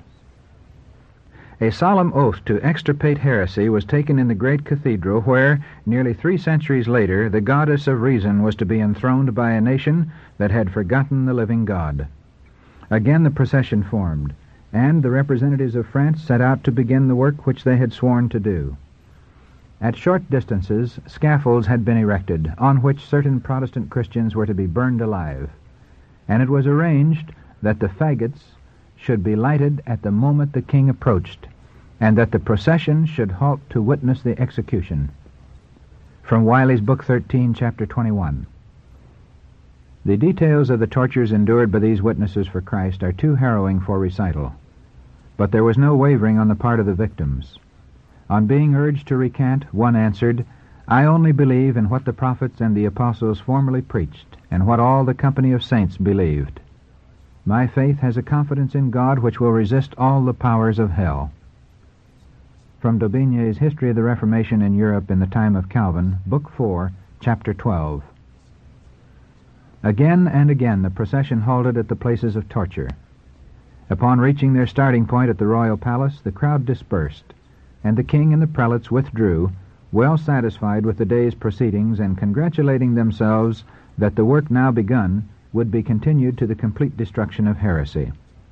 B: A solemn oath to extirpate heresy was taken in the great cathedral where, nearly three centuries later, the goddess of reason was to be enthroned by a nation that had forgotten the living God. Again the procession formed, and the representatives of France set out to begin the work which they had sworn to do. At short distances, scaffolds had been erected, on which certain Protestant Christians were to be burned alive, and it was arranged that the faggots should be lighted at the moment the king approached, and that the procession should halt to witness the execution. From Wiley's Book thirteen, Chapter twenty-one. The details of the tortures endured by these witnesses for Christ are too harrowing for recital, but there was no wavering on the part of the victims. On being urged to recant, one answered, "I only believe in what the prophets and the apostles formerly preached, and what all the company of saints believed. My faith has a confidence in God which will resist all the powers of hell." From Daubigny's History of the Reformation in Europe in the Time of Calvin, Book four, Chapter twelve. Again and again the procession halted at the places of torture. Upon reaching their starting point at the royal palace, the crowd dispersed, and the king and the prelates withdrew, well satisfied with the day's proceedings and congratulating themselves that the work now begun would be continued to the complete destruction of heresy.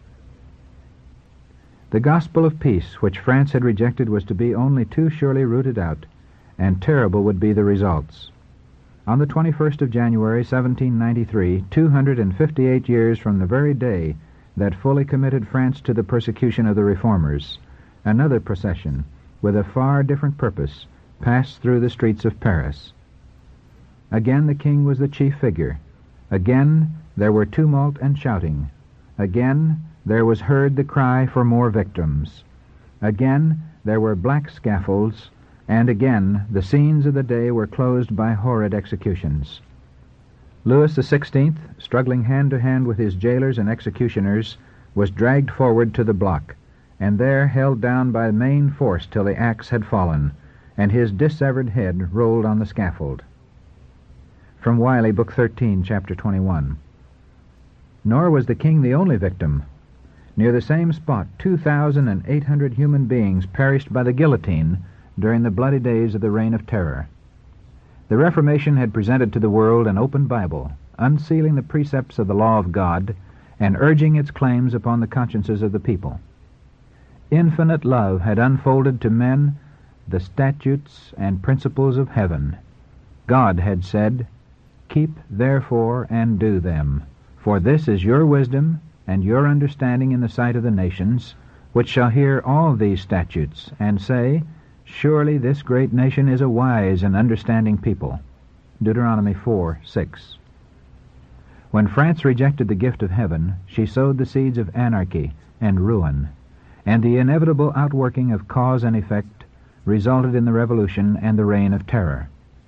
B: The gospel of peace which France had rejected was to be only too surely rooted out, and terrible would be the results. On the twenty-first of January, seventeen ninety-three, two hundred and fifty-eight years from the very day that fully committed France to the persecution of the Reformers, another procession, with a far different purpose, passed through the streets of Paris. Again the king was the chief figure. Again there were tumult and shouting. Again there was heard the cry for more victims. Again there were black scaffolds, and again the scenes of the day were closed by horrid executions. Louis the Sixteenth, struggling hand to hand with his jailers and executioners, was dragged forward to the block, and there held down by main force till the axe had fallen, and his dissevered head rolled on the scaffold. From Wiley, Book thirteen, Chapter twenty-one. Nor was the king the only victim. Near the same spot, two thousand eight hundred human beings perished by the guillotine during the bloody days of the Reign of Terror. The Reformation had presented to the world an open Bible, unsealing the precepts of the law of God and urging its claims upon the consciences of the people. Infinite love had unfolded to men the statutes and principles of heaven. God had said, "Keep therefore and do them, for this is your wisdom and your understanding in the sight of the nations, which shall hear all these statutes, and say, Surely this great nation is a wise and understanding people." Deuteronomy four, six. When France rejected the gift of heaven, she sowed the seeds of anarchy and ruin, and the inevitable outworking of cause and effect resulted in the Revolution and the Reign of Terror.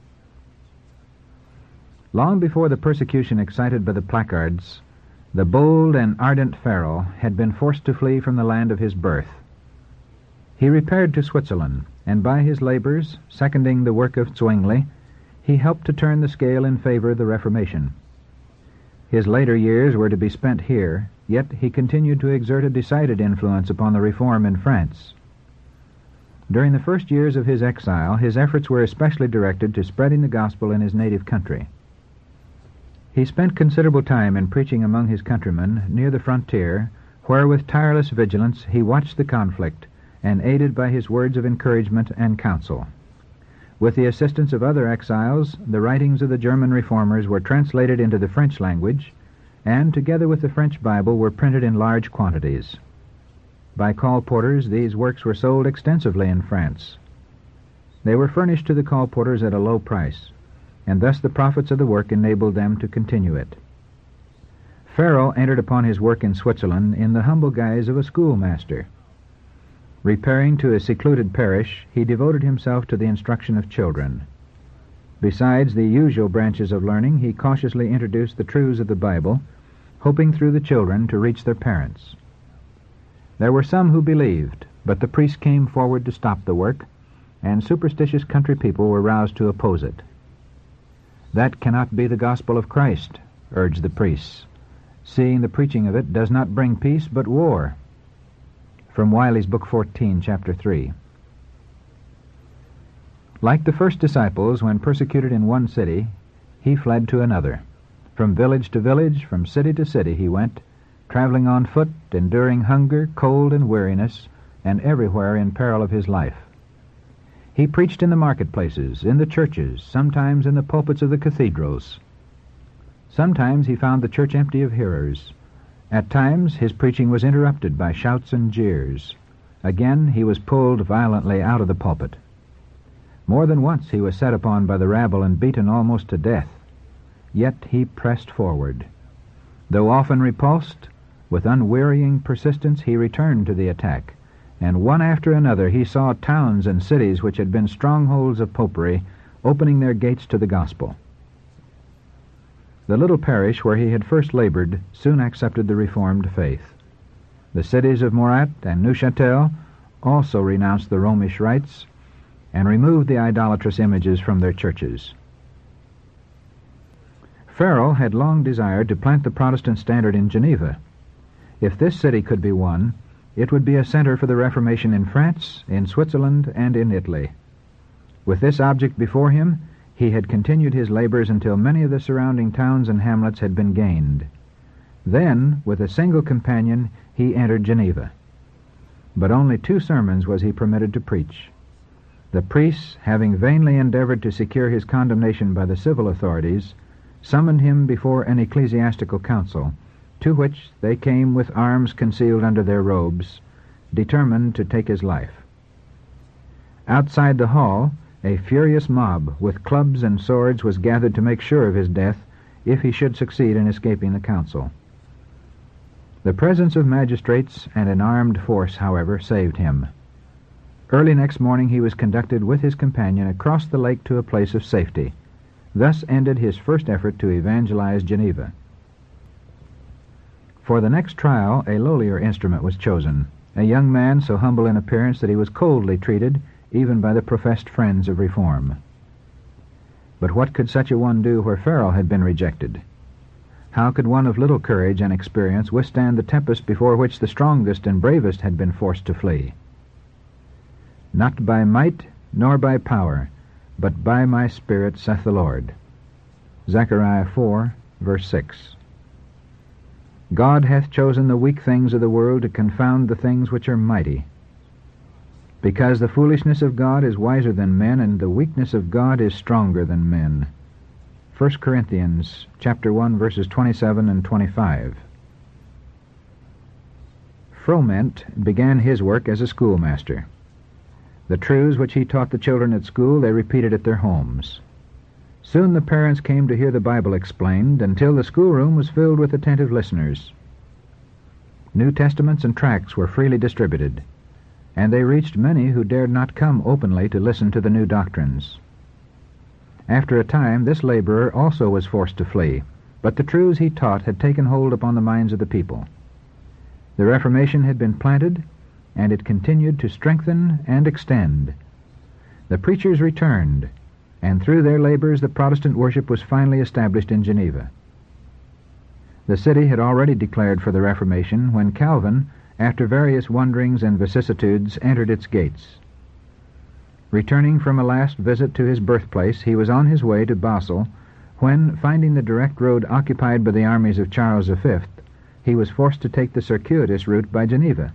B: Long before the persecution excited by the placards, the bold and ardent Farel had been forced to flee from the land of his birth. He repaired to Switzerland, and by his labors, seconding the work of Zwingli, he helped to turn the scale in favor of the Reformation. His later years were to be spent here, yet he continued to exert a decided influence upon the reform in France. During the first years of his exile, his efforts were especially directed to spreading the gospel in his native country. He spent considerable time in preaching among his countrymen near the frontier, where with tireless vigilance he watched the conflict and aided by his words of encouragement and counsel. With the assistance of other exiles, the writings of the German reformers were translated into the French language, and together with the French Bible were printed in large quantities. By colporteurs, these works were sold extensively in France. They were furnished to the colporteurs at a low price, and thus the profits of the work enabled them to continue it. Farel entered upon his work in Switzerland in the humble guise of a schoolmaster. Repairing to a secluded parish, he devoted himself to the instruction of children. Besides the usual branches of learning, he cautiously introduced the truths of the Bible, hoping through the children to reach their parents. There were some who believed, but the priests came forward to stop the work, and superstitious country people were roused to oppose it. "That cannot be the gospel of Christ," urged the priests, "seeing the preaching of it does not bring peace but war." From Wiley's Book fourteen, Chapter three. Like the first disciples, when persecuted in one city, he fled to another. From village to village, from city to city he went, traveling on foot, enduring hunger, cold, and weariness, and everywhere in peril of his life. He preached in the marketplaces, in the churches, sometimes in the pulpits of the cathedrals. Sometimes he found the church empty of hearers. At times his preaching was interrupted by shouts and jeers. Again he was pulled violently out of the pulpit. More than once he was set upon by the rabble and beaten almost to death. Yet he pressed forward. Though often repulsed, with unwearying persistence he returned to the attack, and one after another he saw towns and cities which had been strongholds of popery opening their gates to the gospel. The little parish where he had first labored soon accepted the Reformed faith. The cities of Morat and Neuchâtel also renounced the Romish rites and removed the idolatrous images from their churches. Farel had long desired to plant the Protestant standard in Geneva. If this city could be won, it would be a center for the Reformation in France, in Switzerland, and in Italy. With this object before him, he had continued his labors until many of the surrounding towns and hamlets had been gained. Then, with a single companion, he entered Geneva. But only two sermons was he permitted to preach. The priests, having vainly endeavored to secure his condemnation by the civil authorities, summoned him before an ecclesiastical council, to which they came with arms concealed under their robes, determined to take his life. Outside the hall, a furious mob with clubs and swords was gathered to make sure of his death if he should succeed in escaping the council. The presence of magistrates and an armed force, however, saved him. Early next morning he was conducted with his companion across the lake to a place of safety. Thus ended his first effort to evangelize Geneva. For the next trial, a lowlier instrument was chosen, a young man so humble in appearance that he was coldly treated even by the professed friends of reform. But what could such a one do where Farel had been rejected? How could one of little courage and experience withstand the tempest before which the strongest and bravest had been forced to flee? Not by might nor by power, but by my Spirit, saith the Lord. Zechariah four, verse six. God hath chosen the weak things of the world to confound the things which are mighty, because the foolishness of God is wiser than men, and the weakness of God is stronger than men. First Corinthians chapter one, verses twenty-seven and twenty-five. Froment began his work as a schoolmaster. The truths which he taught the children at school they repeated at their homes. Soon the parents came to hear the Bible explained, until the schoolroom was filled with attentive listeners. New Testaments and tracts were freely distributed, and they reached many who dared not come openly to listen to the new doctrines. After a time, this laborer also was forced to flee, but the truths he taught had taken hold upon the minds of the people. The Reformation had been planted, and it continued to strengthen and extend. The preachers returned, and through their labors the Protestant worship was finally established in Geneva. The city had already declared for the Reformation when Calvin, after various wanderings and vicissitudes, entered its gates. Returning from a last visit to his birthplace, he was on his way to Basel when, finding the direct road occupied by the armies of Charles the Fifth, he was forced to take the circuitous route by Geneva.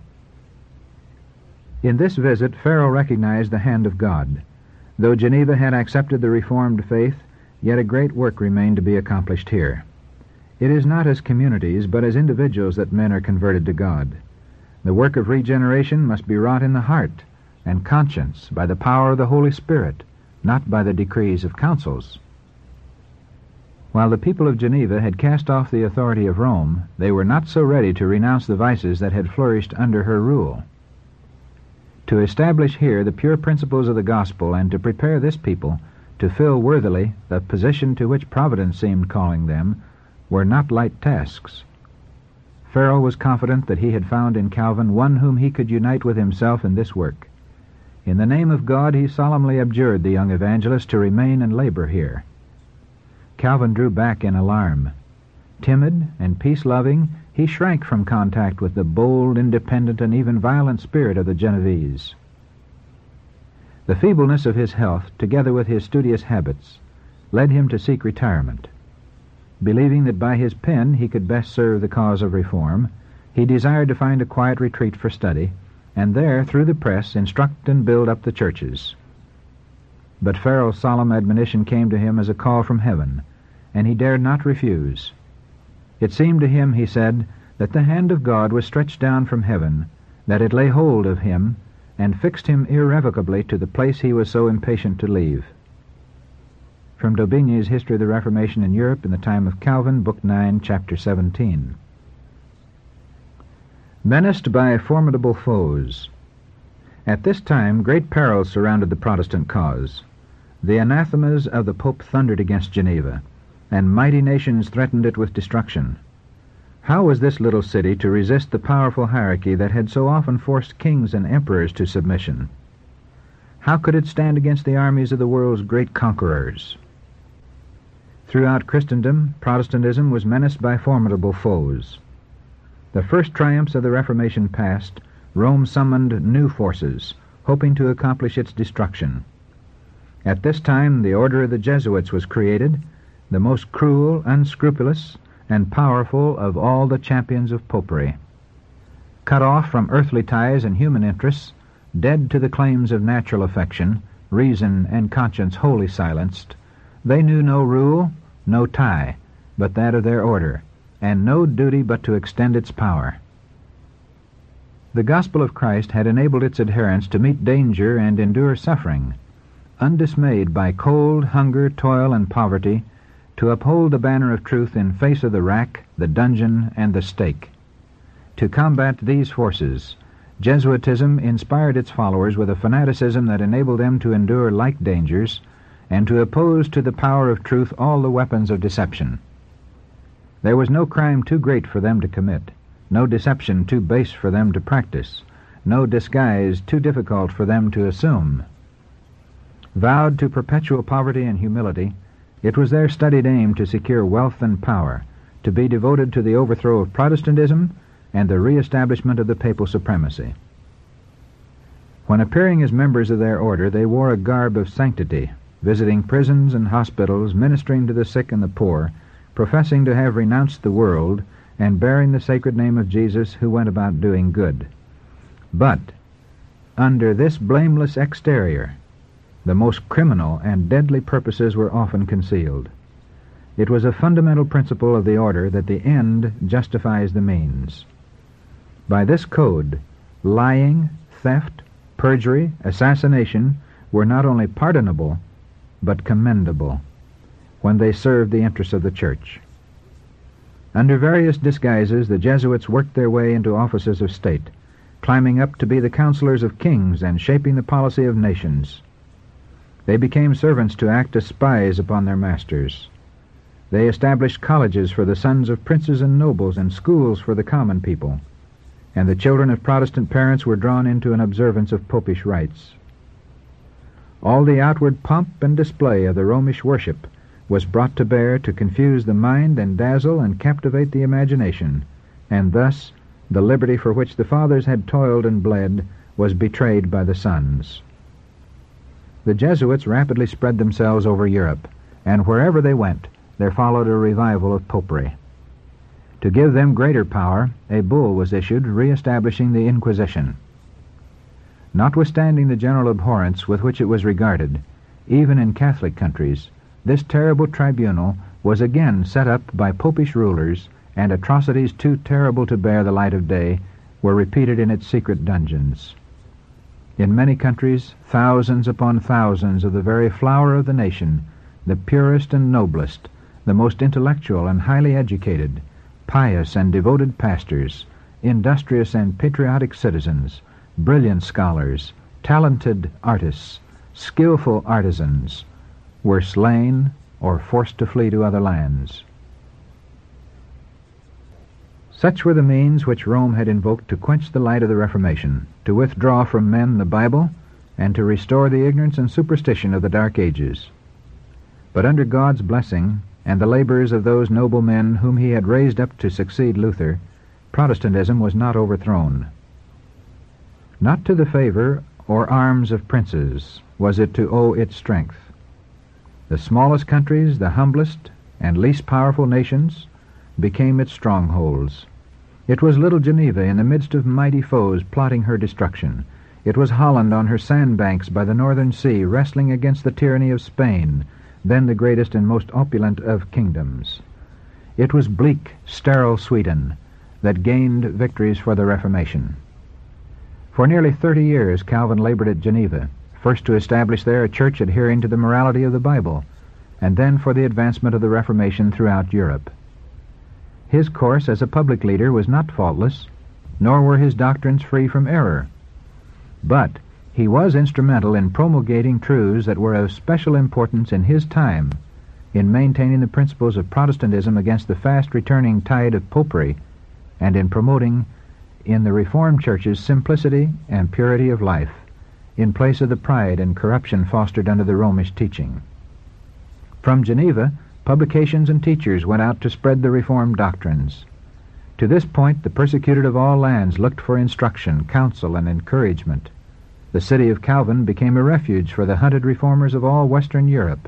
B: In this visit, Farel recognized the hand of God. Though Geneva had accepted the Reformed faith, yet a great work remained to be accomplished here. It is not as communities, but as individuals that men are converted to God. The work of regeneration must be wrought in the heart and conscience by the power of the Holy Spirit, not by the decrees of councils. While the people of Geneva had cast off the authority of Rome, they were not so ready to renounce the vices that had flourished under her rule. To establish here the pure principles of the gospel and to prepare this people to fill worthily the position to which Providence seemed calling them were not light tasks. Farel was confident that he had found in Calvin one whom he could unite with himself in this work. In the name of God, he solemnly adjured the young evangelist to remain and labor here. Calvin drew back in alarm. Timid and peace-loving, he shrank from contact with the bold, independent, and even violent spirit of the Genevese. The feebleness of his health, together with his studious habits, led him to seek retirement. Believing that by his pen he could best serve the cause of reform, he desired to find a quiet retreat for study, and there, through the press, instruct and build up the churches. But Farel's solemn admonition came to him as a call from heaven, and he dared not refuse. It seemed to him, he said, that the hand of God was stretched down from heaven, that it lay hold of him, and fixed him irrevocably to the place he was so impatient to leave. From Daubigny's History of the Reformation in Europe in the Time of Calvin, Book nine, Chapter seventeen. Menaced by formidable foes. At this time great perils surrounded the Protestant cause. The anathemas of the Pope thundered against Geneva, and mighty nations threatened it with destruction. How was this little city to resist the powerful hierarchy that had so often forced kings and emperors to submission? How could it stand against the armies of the world's great conquerors? Throughout Christendom, Protestantism was menaced by formidable foes. The first triumphs of the Reformation past, Rome summoned new forces, hoping to accomplish its destruction. At this time, the order of the Jesuits was created, the most cruel, unscrupulous, and powerful of all the champions of popery. Cut off from earthly ties and human interests, dead to the claims of natural affection, reason and conscience wholly silenced, they knew no rule, no tie, but that of their order, and no duty but to extend its power. The gospel of Christ had enabled its adherents to meet danger and endure suffering, undismayed by cold, hunger, toil, and poverty, to uphold the banner of truth in face of the rack, the dungeon, and the stake. To combat these forces, Jesuitism inspired its followers with a fanaticism that enabled them to endure like dangers, and to oppose to the power of truth all the weapons of deception. There was no crime too great for them to commit, no deception too base for them to practice, no disguise too difficult for them to assume. Vowed to perpetual poverty and humility, it was their studied aim to secure wealth and power, to be devoted to the overthrow of Protestantism and the re-establishment of the papal supremacy. When appearing as members of their order, they wore a garb of sanctity, visiting prisons and hospitals, ministering to the sick and the poor, professing to have renounced the world, and bearing the sacred name of Jesus, who went about doing good. But under this blameless exterior, the most criminal and deadly purposes were often concealed. It was a fundamental principle of the order that the end justifies the means. By this code, lying, theft, perjury, assassination were not only pardonable, but commendable, when they served the interests of the Church. Under various disguises, the Jesuits worked their way into offices of state, climbing up to be the counselors of kings and shaping the policy of nations. They became servants to act as spies upon their masters. They established colleges for the sons of princes and nobles and schools for the common people, and the children of Protestant parents were drawn into an observance of popish rites. All the outward pomp and display of the Romish worship was brought to bear to confuse the mind and dazzle and captivate the imagination, and thus the liberty for which the fathers had toiled and bled was betrayed by the sons. The Jesuits rapidly spread themselves over Europe, and wherever they went, there followed a revival of popery. To give them greater power, a bull was issued re-establishing the Inquisition. Notwithstanding the general abhorrence with which it was regarded, even in Catholic countries, this terrible tribunal was again set up by popish rulers, and atrocities too terrible to bear the light of day were repeated in its secret dungeons. In many countries, thousands upon thousands of the very flower of the nation, the purest and noblest, the most intellectual and highly educated, pious and devoted pastors, industrious and patriotic citizens, brilliant scholars, talented artists, skillful artisans, were slain or forced to flee to other lands. Such were the means which Rome had invoked to quench the light of the Reformation, to withdraw from men the Bible, and to restore the ignorance and superstition of the Dark Ages. But under God's blessing, and the labors of those noble men whom he had raised up to succeed Luther, Protestantism was not overthrown. Not to the favor or arms of princes was it to owe its strength. The smallest countries, the humblest and least powerful nations, became its strongholds. It was little Geneva in the midst of mighty foes plotting her destruction. It was Holland on her sandbanks by the northern sea wrestling against the tyranny of Spain, then the greatest and most opulent of kingdoms. It was bleak, sterile Sweden that gained victories for the Reformation. For nearly thirty years Calvin labored at Geneva, first to establish there a church adhering to the morality of the Bible, and then for the advancement of the Reformation throughout Europe. His course as a public leader was not faultless, nor were his doctrines free from error. But he was instrumental in promulgating truths that were of special importance in his time, in maintaining the principles of Protestantism against the fast-returning tide of popery, and in promoting in the Reformed churches simplicity and purity of life, in place of the pride and corruption fostered under the Romish teaching. From Geneva, publications and teachers went out to spread the Reformed doctrines. To this point, the persecuted of all lands looked for instruction, counsel, and encouragement. The city of Calvin became a refuge for the hunted reformers of all Western Europe.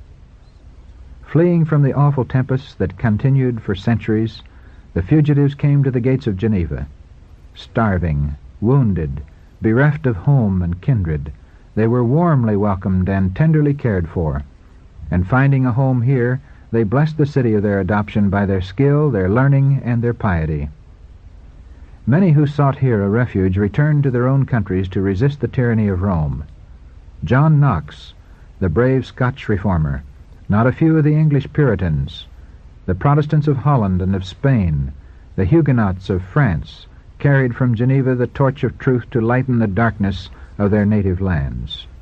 B: Fleeing from the awful tempests that continued for centuries, the fugitives came to the gates of Geneva. Starving, wounded, bereft of home and kindred, they were warmly welcomed and tenderly cared for, and finding a home here, they blessed the city of their adoption by their skill, their learning, and their piety. Many who sought here a refuge returned to their own countries to resist the tyranny of Rome. John Knox, the brave Scotch reformer, not a few of the English Puritans, the Protestants of Holland and of Spain, the Huguenots of France, carried from Geneva the torch of truth to lighten the darkness of their native lands.